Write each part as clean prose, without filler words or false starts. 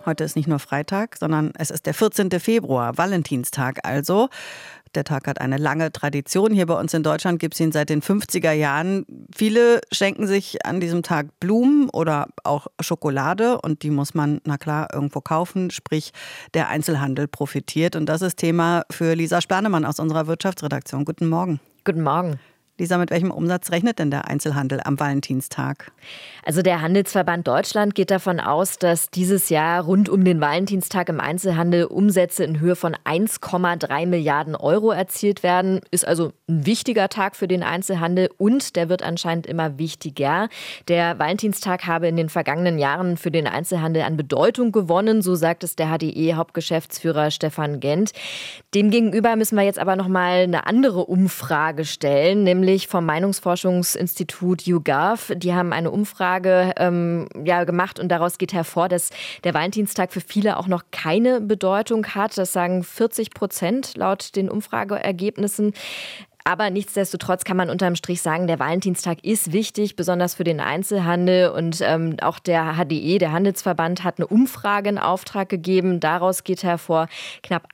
Heute ist nicht nur Freitag, sondern es ist der 14. Februar, Valentinstag also. Der Tag hat eine lange Tradition. Hier bei uns in Deutschland gibt es ihn seit den 50er Jahren. Viele schenken sich an diesem Tag Blumen oder auch Schokolade. Und die muss man, na klar, irgendwo kaufen. Sprich, der Einzelhandel profitiert. Und das ist Thema für Lisa Splanemann aus unserer Wirtschaftsredaktion. Guten Morgen. Guten Morgen. Lisa, mit welchem Umsatz rechnet denn der Einzelhandel am Valentinstag? Also der Handelsverband Deutschland geht davon aus, dass dieses Jahr rund um den Valentinstag im Einzelhandel Umsätze in Höhe von 1,3 Milliarden Euro erzielt werden. Ist also ein wichtiger Tag für den Einzelhandel und der wird anscheinend immer wichtiger. Der Valentinstag habe in den vergangenen Jahren für den Einzelhandel an Bedeutung gewonnen, so sagt es der HDE-Hauptgeschäftsführer Stefan Gent. Demgegenüber müssen wir jetzt aber noch mal eine andere Umfrage stellen, nämlich vom Meinungsforschungsinstitut YouGov. Die haben eine Umfrage gemacht und daraus geht hervor, dass der Valentinstag für viele auch noch keine Bedeutung hat. Das sagen 40% laut den Umfrageergebnissen. Aber nichtsdestotrotz kann man unterm Strich sagen, der Valentinstag ist wichtig, besonders für den Einzelhandel. Und auch der HDE, der Handelsverband, hat eine Umfrage in Auftrag gegeben. Daraus geht hervor, knapp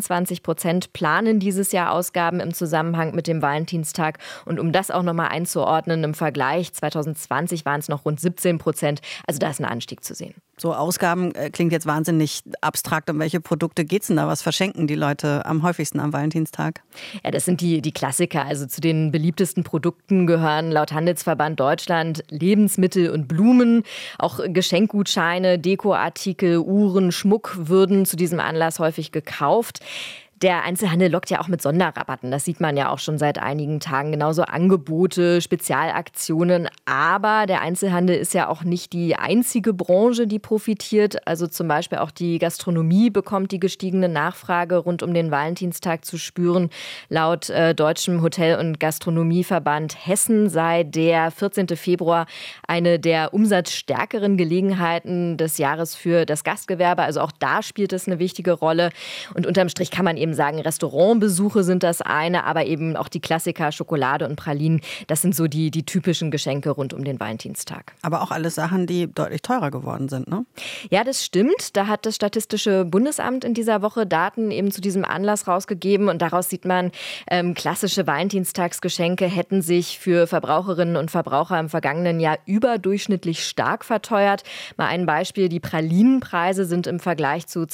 28% planen dieses Jahr Ausgaben im Zusammenhang mit dem Valentinstag. Und um das auch nochmal einzuordnen, im Vergleich 2020 waren es noch rund 17%. Also da ist ein Anstieg zu sehen. So Ausgaben klingt jetzt wahnsinnig abstrakt. Um welche Produkte geht es denn da? Was verschenken die Leute am häufigsten am Valentinstag? Ja, das sind die Klassiker. Also zu den beliebtesten Produkten gehören laut Handelsverband Deutschland Lebensmittel und Blumen. Auch Geschenkgutscheine, Dekoartikel, Uhren, Schmuck würden zu diesem Anlass häufig gekauft. Der Einzelhandel lockt ja auch mit Sonderrabatten. Das sieht man ja auch schon seit einigen Tagen. Genauso Angebote, Spezialaktionen. Aber der Einzelhandel ist ja auch nicht die einzige Branche, die profitiert. Also zum Beispiel auch die Gastronomie bekommt die gestiegene Nachfrage rund um den Valentinstag zu spüren. Laut Deutschem Hotel- und Gastronomieverband Hessen sei der 14. Februar eine der umsatzstärkeren Gelegenheiten des Jahres für das Gastgewerbe. Also auch da spielt es eine wichtige Rolle. Und unterm Strich kann man eben sagen, Restaurantbesuche sind das eine, aber eben auch die Klassiker Schokolade und Pralinen, das sind so die typischen Geschenke rund um den Valentinstag. Aber auch alles Sachen, die deutlich teurer geworden sind, ne? Ja, das stimmt. Da hat das Statistische Bundesamt in dieser Woche Daten eben zu diesem Anlass rausgegeben und daraus sieht man, klassische Valentinstagsgeschenke hätten sich für Verbraucherinnen und Verbraucher im vergangenen Jahr überdurchschnittlich stark verteuert. Mal ein Beispiel, die Pralinenpreise sind im Vergleich zu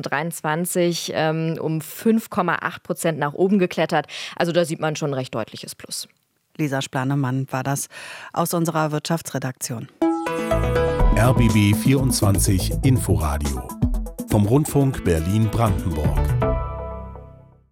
2023 um 5,8% nach oben geklettert. Also da sieht man schon ein recht deutliches Plus. Lisa Splanemann war das aus unserer Wirtschaftsredaktion. RBB 24 Inforadio vom Rundfunk Berlin-Brandenburg.